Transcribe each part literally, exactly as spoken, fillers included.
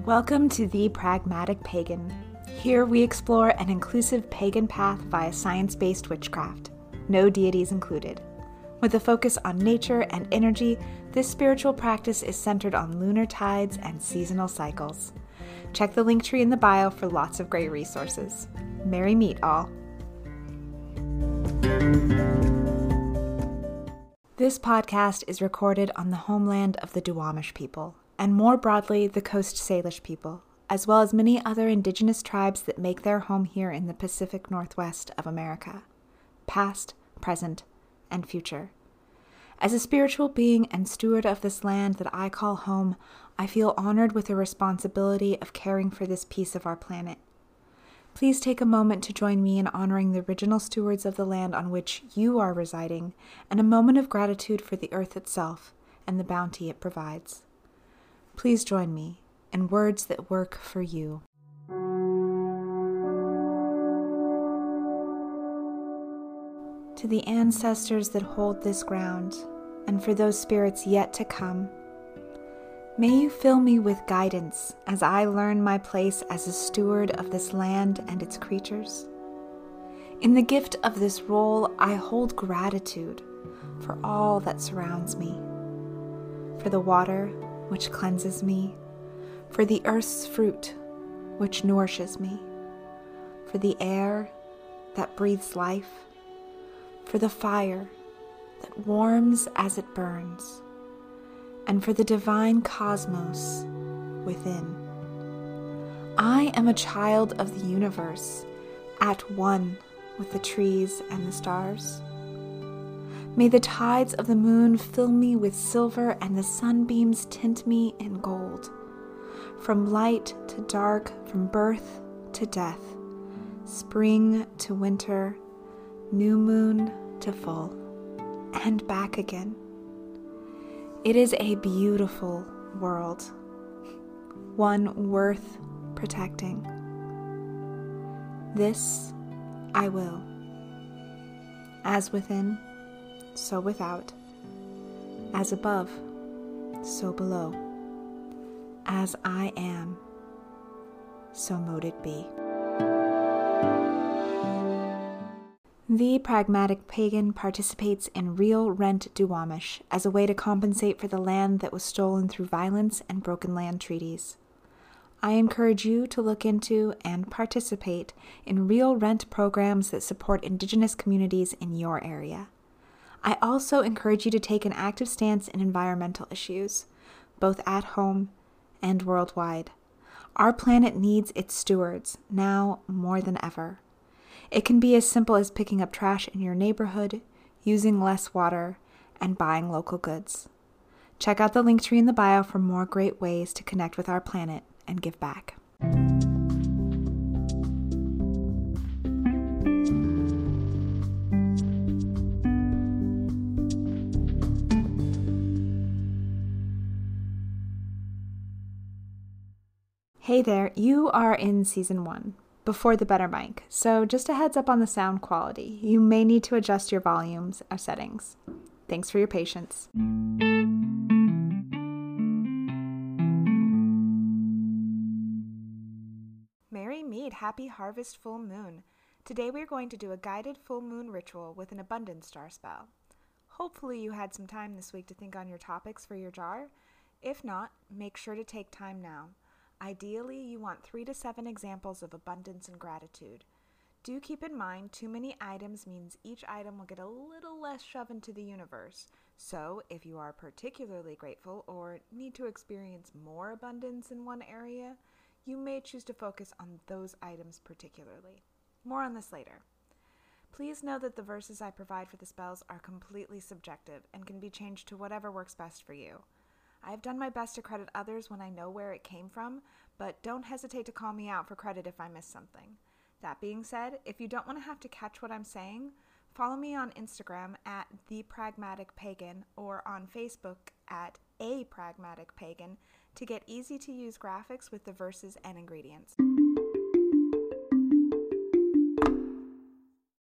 Welcome to The Pragmatic Pagan. Here we explore an inclusive pagan path via science-based witchcraft, no deities included. With a focus on nature and energy, this spiritual practice is centered on lunar tides and seasonal cycles. Check the link tree in the bio for lots of great resources. Merry meet all. This podcast is recorded on the homeland of the Duwamish people, and more broadly, the Coast Salish people, as well as many other indigenous tribes that make their home here in the Pacific Northwest of America, past, present, and future. As a spiritual being and steward of this land that I call home, I feel honored with the responsibility of caring for this piece of our planet. Please take a moment to join me in honoring the original stewards of the land on which you are residing, and a moment of gratitude for the earth itself and the bounty it provides. Please join me in words that work for you. To the ancestors that hold this ground, and for those spirits yet to come, may you fill me with guidance as I learn my place as a steward of this land and its creatures. In the gift of this role, I hold gratitude for all that surrounds me, for the water which cleanses me, for the earth's fruit which nourishes me, for the air that breathes life, for the fire that warms as it burns, and for the divine cosmos within. I am a child of the universe, at one with the trees and the stars. May the tides of the moon fill me with silver and the sunbeams tint me in gold. From light to dark, from birth to death, spring to winter, new moon to full, and back again. It is a beautiful world, one worth protecting. This I will. As within, so without. As above, so below. As I am, so mote it be. The Pragmatic Pagan participates in Real Rent Duwamish as a way to compensate for the land that was stolen through violence and broken land treaties. I encourage you to look into and participate in real rent programs that support Indigenous communities in your area. I also encourage you to take an active stance in environmental issues, both at home and worldwide. Our planet needs its stewards, now more than ever. It can be as simple as picking up trash in your neighborhood, using less water, and buying local goods. Check out the link tree in the bio for more great ways to connect with our planet and give back. Hey there, you are in season one, before the better mic, so just a heads up on the sound quality. You may need to adjust your volumes or settings. Thanks for your patience. Merry meet, happy harvest full moon. Today we are going to do a guided full moon ritual with an abundance jar spell. Hopefully you had some time this week to think on your topics for your jar. If not, make sure to take time now. Ideally, you want three to seven examples of abundance and gratitude. Do keep in mind, too many items means each item will get a little less shoved into the universe. So, if you are particularly grateful or need to experience more abundance in one area, you may choose to focus on those items particularly. More on this later. Please know that the verses I provide for the spells are completely subjective and can be changed to whatever works best for you. I have done my best to credit others when I know where it came from, but don't hesitate to call me out for credit if I miss something. That being said, if you don't want to have to catch what I'm saying, follow me on Instagram at The Pragmatic Pagan or on Facebook at A Pragmatic Pagan to get easy-to-use graphics with the verses and ingredients.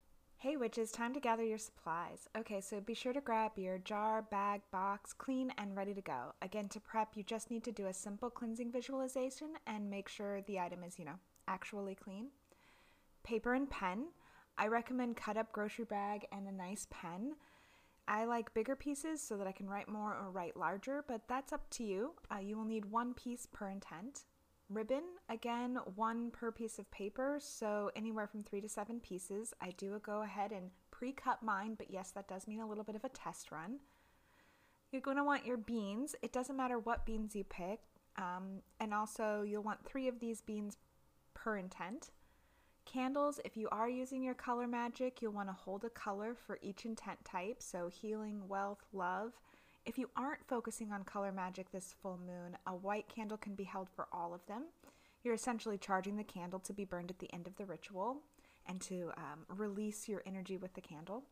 Hey witches, time to gather your supplies. Okay, so be sure to grab your jar, bag, box, clean and ready to go. Again, to prep, you just need to do a simple cleansing visualization and make sure the item is, you know, actually clean. Paper and pen. I recommend cut up grocery bag and a nice pen. I like bigger pieces so that I can write more or write larger, but that's up to you. Uh, you will need one piece per intent. Ribbon, again, one per piece of paper, so anywhere from three to seven pieces. I do go ahead and pre-cut mine, but yes, that does mean a little bit of a test run. You're going to want your beans. It doesn't matter what beans you pick, um, and also you'll want three of these beans per intent. Candles, if you are using your color magic, you'll want to hold a color for each intent type, so healing, wealth, love. If you aren't focusing on color magic this full moon, a white candle can be held for all of them. You're essentially charging the candle to be burned at the end of the ritual and to um, release your energy with the candle.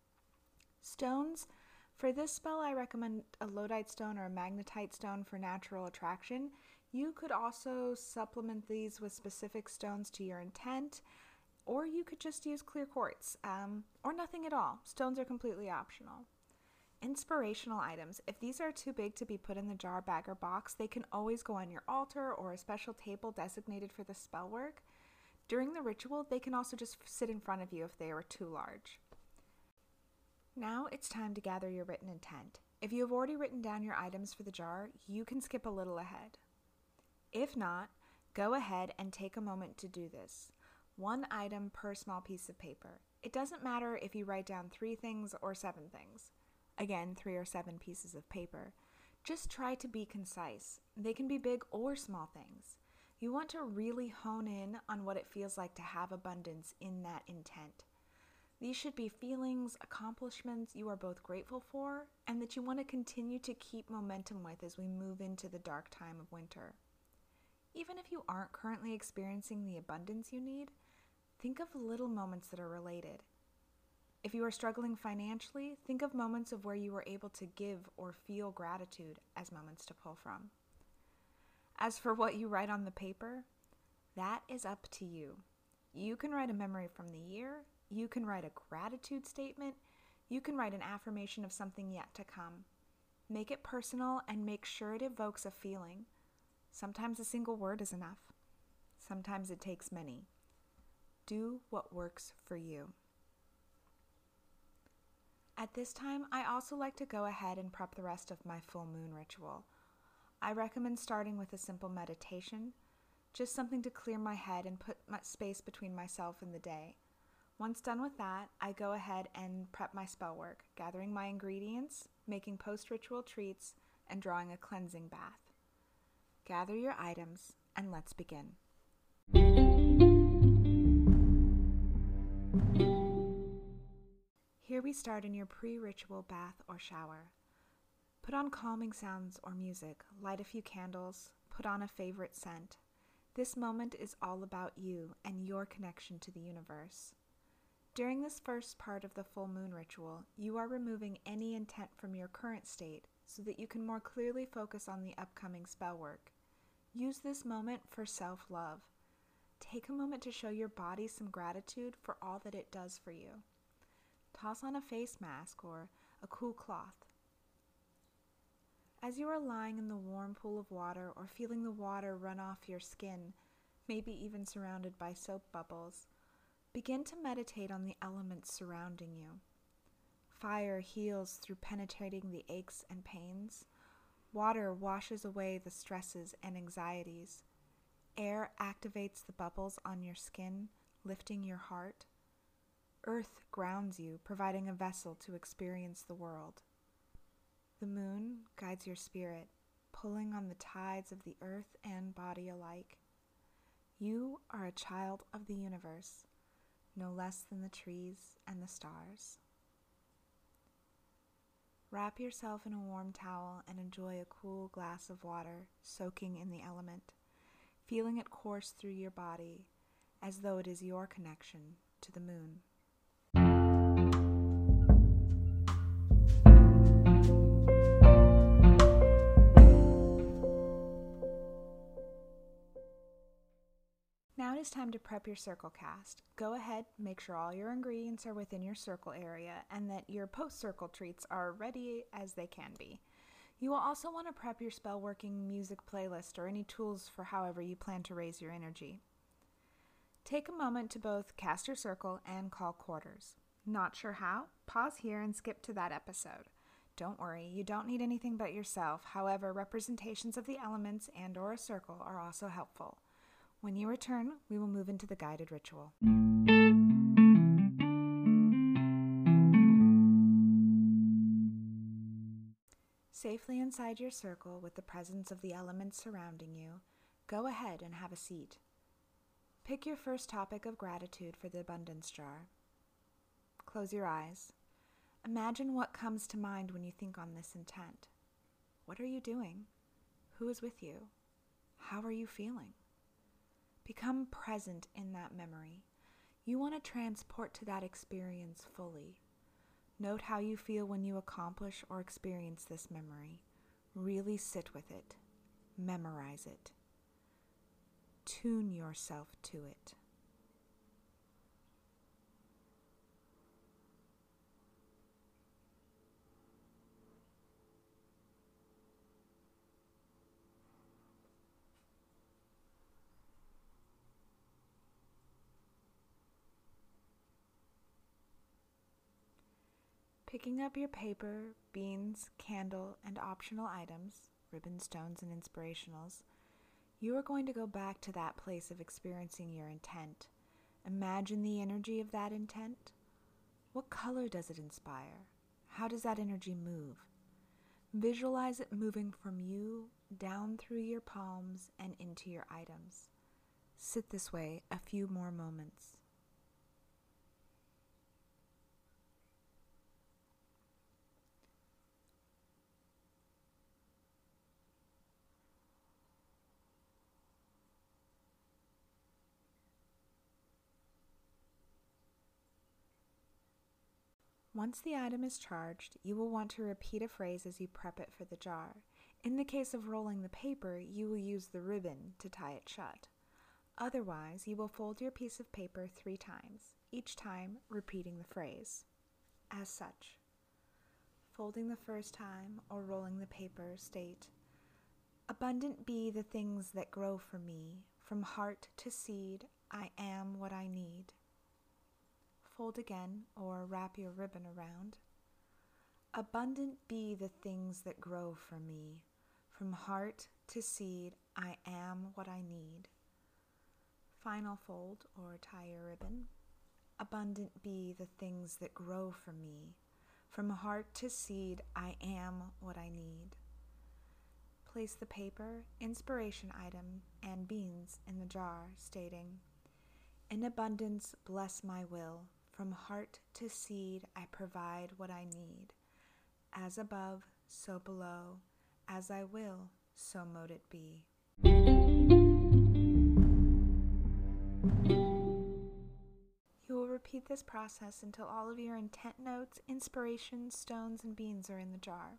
Stones. For this spell, I recommend a Lodite stone or a magnetite stone for natural attraction. You could also supplement these with specific stones to your intent, or you could just use clear quartz, um, or nothing at all. Stones are completely optional. Inspirational items. If these are too big to be put in the jar, bag, or box, they can always go on your altar or a special table designated for the spell work. During the ritual, they can also just sit in front of you if they are too large. Now it's time to gather your written intent. If you have already written down your items for the jar, you can skip a little ahead. If not, go ahead and take a moment to do this. One item per small piece of paper. It doesn't matter if you write down three things or seven things. Again, three or seven pieces of paper. Just try to be concise. They can be big or small things. You want to really hone in on what it feels like to have abundance in that intent. These should be feelings, accomplishments you are both grateful for, and that you want to continue to keep momentum with as we move into the dark time of winter. Even if you aren't currently experiencing the abundance you need, think of little moments that are related. If you are struggling financially, think of moments of where you were able to give or feel gratitude as moments to pull from. As for what you write on the paper, that is up to you. You can write a memory from the year, you can write a gratitude statement, you can write an affirmation of something yet to come. Make it personal and make sure it evokes a feeling. Sometimes a single word is enough. Sometimes it takes many. Do what works for you. At this time, I also like to go ahead and prep the rest of my full moon ritual. I recommend starting with a simple meditation, just something to clear my head and put my space between myself and the day. Once done with that, I go ahead and prep my spell work, gathering my ingredients, making post-ritual treats, and drawing a cleansing bath. Gather your items, and let's begin. Here we start in your pre-ritual bath or shower. Put on calming sounds or music, light a few candles, put on a favorite scent. This moment is all about you and your connection to the universe. During this first part of the full moon ritual, you are removing any intent from your current state so that you can more clearly focus on the upcoming spell work. Use this moment for self-love. Take a moment to show your body some gratitude for all that it does for you. Toss on a face mask or a cool cloth. As you are lying in the warm pool of water or feeling the water run off your skin, maybe even surrounded by soap bubbles, begin to meditate on the elements surrounding you. Fire heals through penetrating the aches and pains. Water washes away the stresses and anxieties. Air activates the bubbles on your skin, lifting your heart. Earth grounds you, providing a vessel to experience the world. The moon guides your spirit, pulling on the tides of the earth and body alike. You are a child of the universe, no less than the trees and the stars. Wrap yourself in a warm towel and enjoy a cool glass of water soaking in the element, feeling it course through your body as though it is your connection to the moon. Now to is time to prep your circle cast. Go ahead, make sure all your ingredients are within your circle area and that your post-circle treats are ready as they can be. You will also want to prep your spell working music playlist or any tools for however you plan to raise your energy. Take a moment to both cast your circle and call quarters. Not sure how? Pause here and skip to that episode. Don't worry, you don't need anything but yourself. However, representations of the elements and or a circle are also helpful. When you return, we will move into the guided ritual. Safely inside your circle with the presence of the elements surrounding you, go ahead and have a seat. Pick your first topic of gratitude for the abundance jar. Close your eyes. Imagine what comes to mind when you think on this intent. What are you doing? Who is with you? How are you feeling? Become present in that memory. You want to transport to that experience fully. Note how you feel when you accomplish or experience this memory. Really sit with it. Memorize it. Tune yourself to it. Picking up your paper, beans, candle, and optional items, ribbon, stones, and inspirationals, you are going to go back to that place of experiencing your intent. Imagine the energy of that intent. What color does it inspire? How does that energy move? Visualize it moving from you down through your palms and into your items. Sit this way a few more moments. Once the item is charged, you will want to repeat a phrase as you prep it for the jar. In the case of rolling the paper, you will use the ribbon to tie it shut. Otherwise, you will fold your piece of paper three times, each time repeating the phrase. As such, folding the first time or rolling the paper, state, "Abundant be the things that grow for me, from heart to seed, I am what I need." Fold again or wrap your ribbon around. "Abundant be the things that grow for me. From heart to seed, I am what I need." Final fold or tie your ribbon. "Abundant be the things that grow for me. From heart to seed, I am what I need." Place the paper, inspiration item, and beans in the jar, stating, "In abundance, bless my will. From heart to seed, I provide what I need. As above, so below. As I will, so mote it be." You will repeat this process until all of your intent notes, inspirations, stones, and beans are in the jar.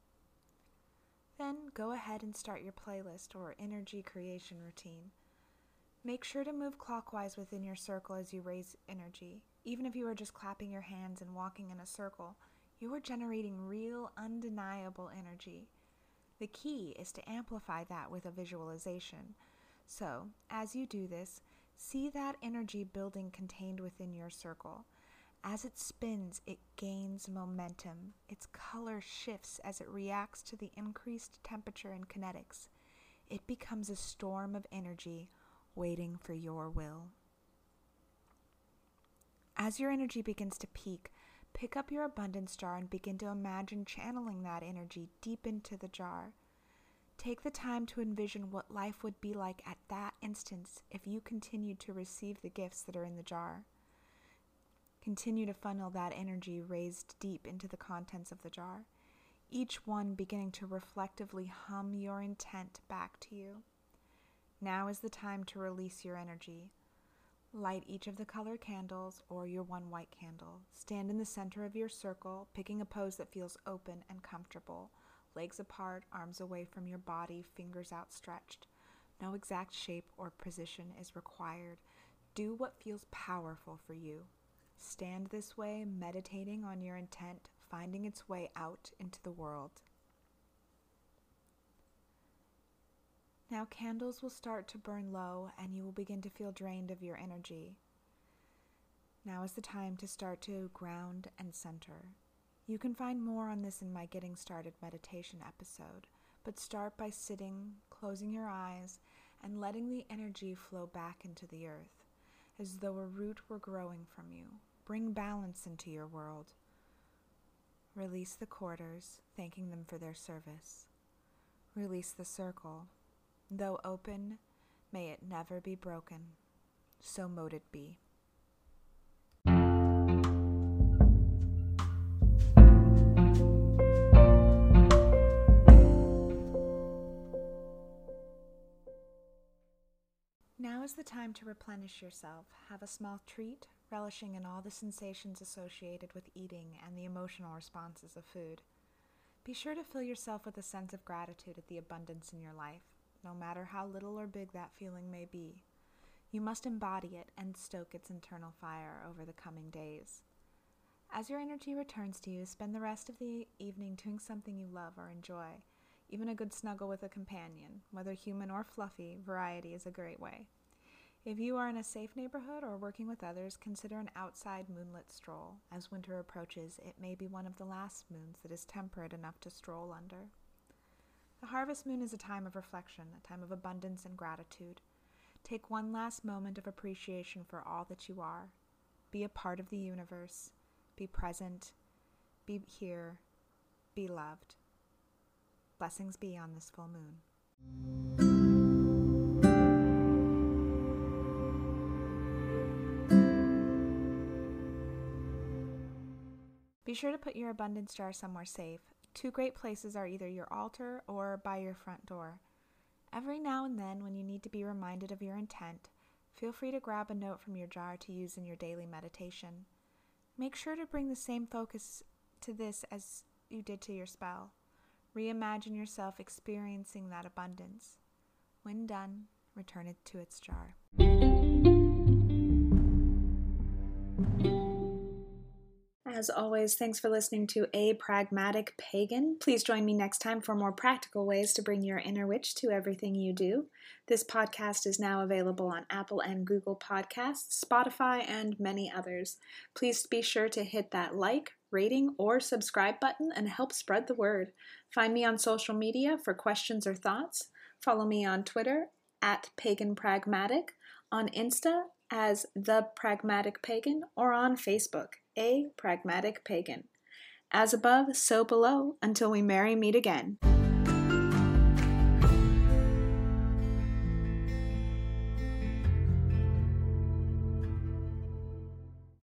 Then go ahead and start your playlist or energy creation routine. Make sure to move clockwise within your circle as you raise energy. Even if you are just clapping your hands and walking in a circle, you are generating real, undeniable energy. The key is to amplify that with a visualization. So, as you do this, see that energy building contained within your circle. As it spins, it gains momentum. Its color shifts as it reacts to the increased temperature and kinetics. It becomes a storm of energy waiting for your will. As your energy begins to peak, pick up your abundance jar and begin to imagine channeling that energy deep into the jar. Take the time to envision what life would be like at that instance if you continued to receive the gifts that are in the jar. Continue to funnel that energy raised deep into the contents of the jar, each one beginning to reflectively hum your intent back to you. Now is the time to release your energy. Light each of the colored candles or your one white candle. Stand in the center of your circle, picking a pose that feels open and comfortable. Legs apart, arms away from your body, fingers outstretched. No exact shape or position is required. Do what feels powerful for you. Stand this way, meditating on your intent, finding its way out into the world. Now candles will start to burn low and you will begin to feel drained of your energy. Now is the time to start to ground and center. You can find more on this in my Getting Started meditation episode, but start by sitting, closing your eyes, and letting the energy flow back into the earth, as though a root were growing from you. Bring balance into your world. Release the quarters, thanking them for their service. Release the circle. Though open, may it never be broken. So mote it be. Now is the time to replenish yourself. Have a small treat, relishing in all the sensations associated with eating and the emotional responses of food. Be sure to fill yourself with a sense of gratitude at the abundance in your life, no matter how little or big that feeling may be. You must embody it and stoke its internal fire over the coming days. As your energy returns to you, spend the rest of the evening doing something you love or enjoy. Even a good snuggle with a companion, whether human or fluffy, variety is a great way. If you are in a safe neighborhood or working with others, consider an outside moonlit stroll. As winter approaches, it may be one of the last moons that is temperate enough to stroll under. The harvest moon is a time of reflection, a time of abundance and gratitude. Take one last moment of appreciation for all that you are. Be a part of the universe. Be present. Be here. Be loved. Blessings be on this full moon. Be sure to put your abundance jar somewhere safe. Two great places are either your altar or by your front door. Every now and then, when you need to be reminded of your intent, feel free to grab a note from your jar to use in your daily meditation. Make sure to bring the same focus to this as you did to your spell. Reimagine yourself experiencing that abundance. When done, return it to its jar. As always, thanks for listening to A Pragmatic Pagan. Please join me next time for more practical ways to bring your inner witch to everything you do. This podcast is now available on Apple and Google Podcasts, Spotify, and many others. Please be sure to hit that like, rating, or subscribe button and help spread the word. Find me on social media for questions or thoughts. Follow me on Twitter at Pagan Pragmatic, on Insta as The Pragmatic Pagan, or on Facebook, A Pragmatic Pagan. As above, so below, until we merry meet again.